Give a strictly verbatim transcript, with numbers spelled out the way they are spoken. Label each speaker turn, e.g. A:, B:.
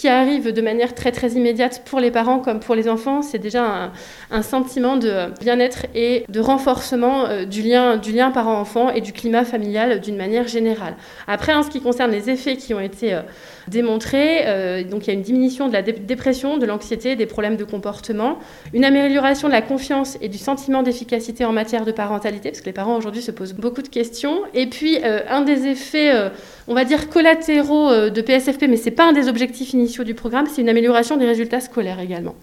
A: qui arrive de manière très très immédiate pour les parents comme pour les enfants, c'est déjà un, un sentiment de bien-être et de renforcement euh, du lien, du lien parent-enfant et du climat familial d'une manière générale. Après, en ce qui concerne les effets qui ont été euh, démontrés, euh, donc il y a une diminution de la dé- dépression, de l'anxiété, des problèmes de comportement, une amélioration de la confiance et du sentiment d'efficacité en matière de parentalité, parce que les parents aujourd'hui se posent beaucoup de questions. Et puis, euh, un des effets, euh, on va dire, collatéraux euh, de P S F P, mais ce n'est pas un des objectifs initiaux du programme, c'est une amélioration des résultats scolaires également.